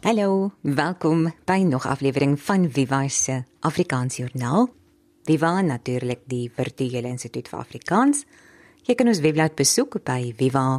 Hallo, welkom by nog aflewering van Viva se Afrikaans Joernaal. Viva natuurlik die virtuele instituut vir Afrikaans. Jy kan ons webblad besoek by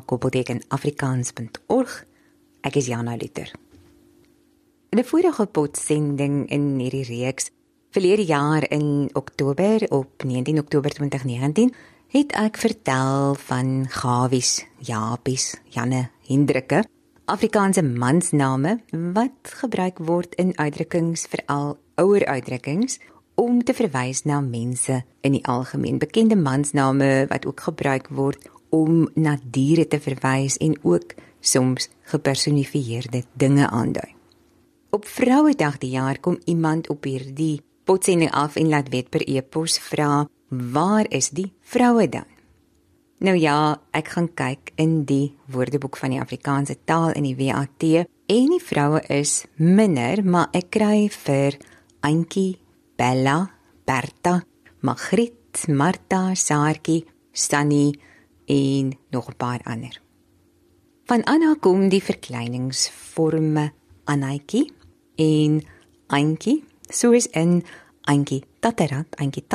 viva-afrikaans.org. Ek is Jana Luther. In 'n vorige potsending in hierdie reeks, verlede jaar in Oktober, op 19 Oktober 2019, het ek vertel van Gawies, Japies, Janne, Hendrikke, Afrikaanse mansname wat gebruik word in uitdrukkings, veral ouer uitdrukkings, om te verwys na mense in die algemeen. Bekende mansname wat ook gebruik word om na diere te verwys en ook soms gepersonifieerde dinge aandui. Op Vrouedag die jaar kom iemand op hierdie potsending af en laat weet per e-pos vra, waar is die vroue dan? Nou ja, ek gaan kyk in die woordeboek van die Afrikaanse taal in die WAT en die vroue is minder, maar ek kry vir Antjie, Bella, Bertha, Margriet, Martha, Saartjie, Sunny en nog 'n paar ander. Van Anna kom die verkleiningsvorme Annaitjie en Antjie, soos in Antjie Taterat,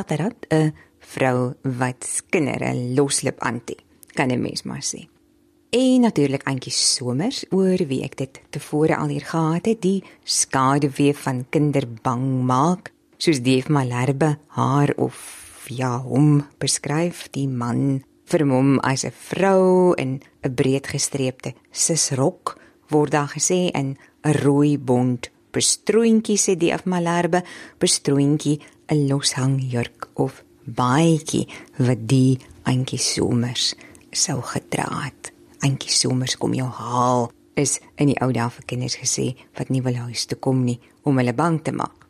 'n vrou wat skinder, 'n loslip antie, kan 'n mens maar sê. En natuurlik Antjie Somers, oor wie ek dit tevore al hier gehad het, die skaduwee van kinderbang maak, soos Dave Malherbe haar of hom beskryf, die man vermom as 'n vrou in 'n breedgestreepte sisrok, word daar gesê, in 'n rooi bont bestroentjie, sê Dave Malherbe, bestroentjie, 'n loshangjurk of baadjie wat die Antjie Somers sou gedra het. Antjie Somers kom jou haal, is in die ou dae vir kinders gesê wat nie wil huis toe kom nie, om hulle bang te maak.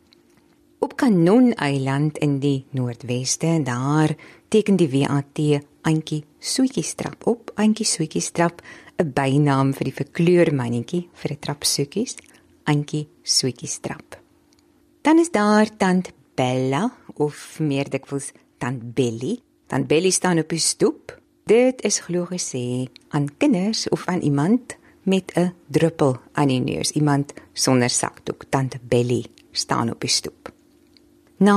Op Kanon-eiland in die Noordweste, daar teken die WAT Antjie Soetjiestrap op. Antjie Soetjiestrap, 'n bynaam vir die verkleurmannetjie vir 'n trapsoetjies, Antjie Soetjiestrap. Dan is daar Tant Bella, of meer dikwels Tant Belly. Tant Belly staan op die stoep. Dit is glo gesê aan kinders of aan iemand met 'n druppel aan die neus, iemand sonder sakdoek. Tant Belly staan op die stoep. Na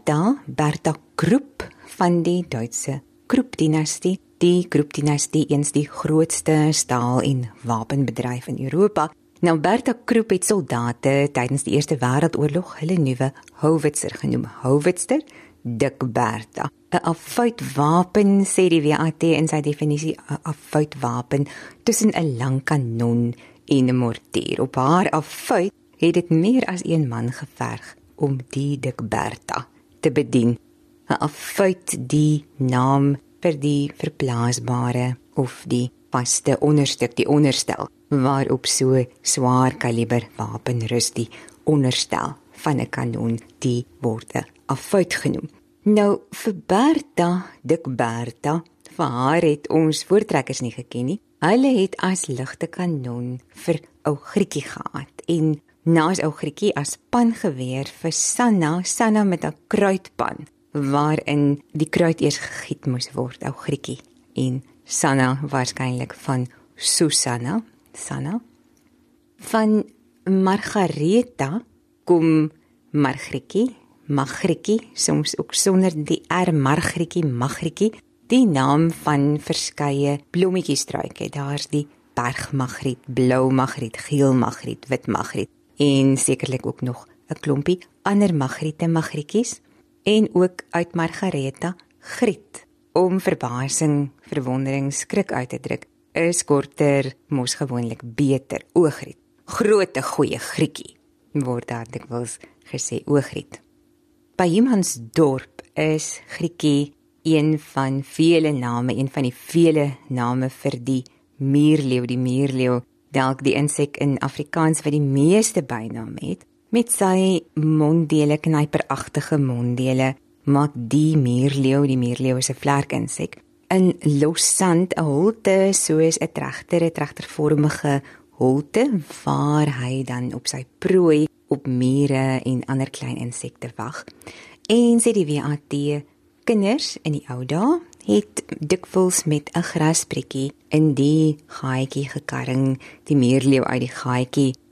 Bertha Krupp van die Duitse Krupp-dinastie. Die Krupp-dinastie, eens die grootste staal- en wapenbedryf in Europa. Nou Bertha Krupp het soldate tydens die Eerste Wêreldoorlog hulle nuwe houwitser genoem. Houwitser, Dik Bertha. 'n afvuitwapen, sê die WAT in sy definisie, 'n afvuitwapen tussen 'n lang kanon en 'n mortier. Op haar afvuit het dit meer as een man geverg om die Dik Bertha te bedien. 'n Afvuit, die naam vir die verplaasbare of die vaste onderstuk, die onderstel, waarop so swaar kaliber wapen rus, die onderstel van 'n kanon, die word 'n afvuit genoem. Nou, vir Bertha, Dik Bertha, vir haar het ons voortrekkers nie geken nie. Hulle het as ligte kanon vir ou Grietjie gehad, en naas ou Grietjie as pangeweer vir Sanna met 'n kruitpan, waarin die kruit eers gegiet moes word, ou Grietjie, en Sanna waarskynlik van Susanna, Van Margaretha kom Magrietjie, soms ook sonder die R, Magrietjie, die naam van verskeie blommetjiestruike. Daar's die bergmagriet, blou magriet, geel magriet, wit magriet, en sekerlik ook nog 'n klompie ander magrietjies, en ook uit Margaretha, Griet, om verbasing, verwondering, skrik uit te druk, is korter mos gewoonlik beter, Oogriet. Grote goeie Grietjie, word daar dikwels gesê, Oogriet. By Humansdorp is Grietjie een van vele name vir die muurleeu. Die muurleeu, dalk die insek in Afrikaans wat die meeste byname het, met sy monddele, knyperagtige monddele, maak die muurleeu is 'n vlerkinsek, in lossand 'n holte soos 'n trechtervormige holte, waar hy dan op sy prooi, op mure en ander klein insekte wag. En sê die WAT, kinders in die ou dae het dikwels met 'n grasprietjie in die gaatjie gekarring, die muurleeu uit die gaatjie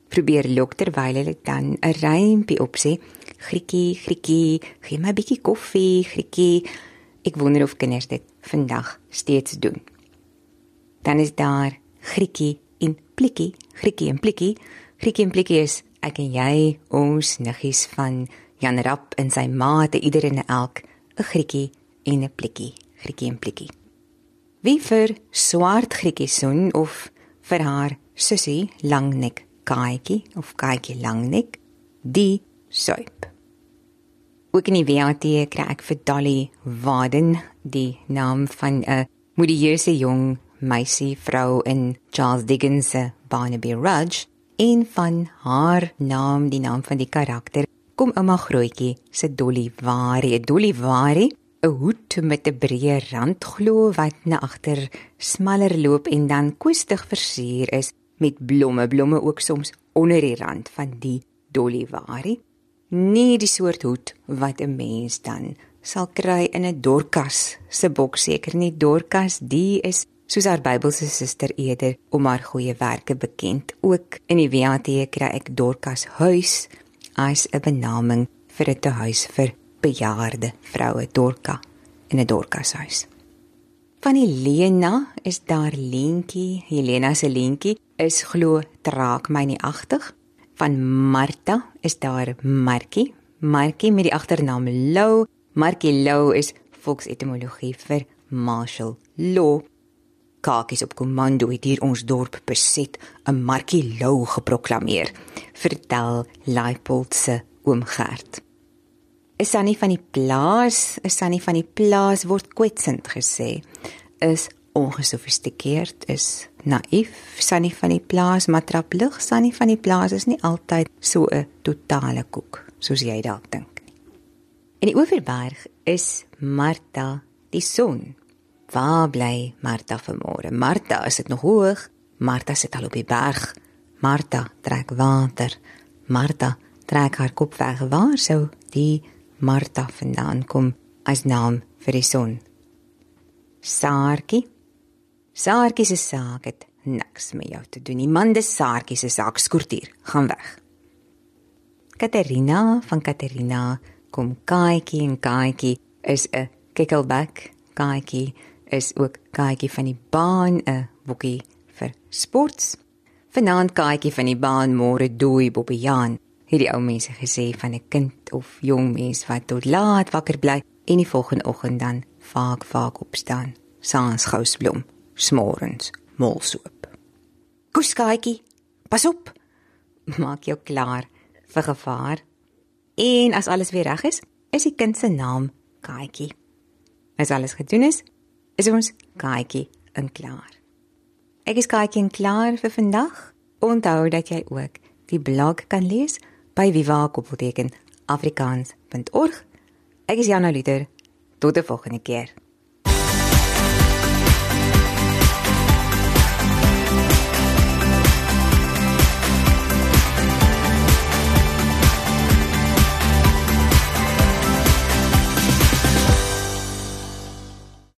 probeer lok terwyl hulle dan 'n rympie opsê. Griekie, Griekie, gee my 'n bietjie koffie, Griekie. Ek wonder of kinders dit vandag steeds doen. Dan is daar Griekie en Plikkie, Griekie en Plikkie. Griekie en Plikkie is ek en jy, ons niggies van Jan Rap en sy maate, ieder en elk 'n Griekie en 'n Plikkie, Griekie en Plikkie. Wie vir swart Griekie soen of vir haar sussie langnek Kaaitjie of Kaaitjie langnek, die suip. Ook in die WAT kry ek vir Dolly Waden, die naam van 'n modieuse jong meisie vrou in Charles Dickens se Barnaby Rudge, en van haar naam, die naam van die karakter, kom ouma Grootjie se Dolly Warie. Dolly Warie, 'n hoed met 'n breë rand glo wat na agter smaller loop en dan koestig versier is met blomme ook soms onder die rand van die Dolly Warie. Nie die soort hoed wat 'n mens dan sal kry in 'n Dorcas se bok, seker nie. Dorcas, die is soos haar Bybelse suster eerder om haar goeie werke bekend. Ook in die WAT kry ek Dorcas huis as 'n benaming vir 'n tehuis vir bejaarde vroue, Dorca in 'n Dorcas huis. Van Helena is daar Leentjie. Helena se Leentjie is glo traak my nie agtig. Van Martha is daar Markie. Markie met die agternaam Lou. Markie Lou is volksetimologie vir martial law. Kakies op kommando het hier ons dorp beset, 'n Markie Lou geproklameer, vertel Leipold se oom Gert. 'n Sannie van die plaas word kwetsend gesê, is ongesofistikeerd, is naïef. Sannie van die plaas, maar trap lig. Sannie van die plaas is nie altyd so 'n totale koek, soos jy dalk dink nie. In die Oeverberg is Martha die son. Waar bly Martha vanmôre? Martha, is dit nog hoog? Martha sit al op die berg. Martha trek water. Martha trek haar kop weg. Waar sou die Martha vandaan kom as naam vir die son? Saartjie. Saartjie se saak het niks met jou te doen. Die man de Saartjie se saak skoortier, gaan weg. Katerina van Katerina kom Kaaitjie en Kaaitjie is 'n kikkelbak. Kaaitjie is ook Kaaitjie van die baan, 'n boekie vir sports. Vanaand Kaaitjie van die baan, môre dooi Bobbejaan, het die ou mense gesê van 'n kind of jong mens wat tot laat wakker bly en die volgende oggend dan vaak opstaan. Saans gousblom, smorens molsoop. Koes Kaaitjie, pas op, maak jou klaar vir gevaar. En as alles weer reg is die kind se naam Kaaitjie. As alles gedoen is ons Kaaitjie en klaar. Ek is Kaaitjie en klaar vir vandag. Onthou dat jy ook die blog kan lees by viva-afrikaans.org. Ek is Jana Luther. Tot die volgende keer.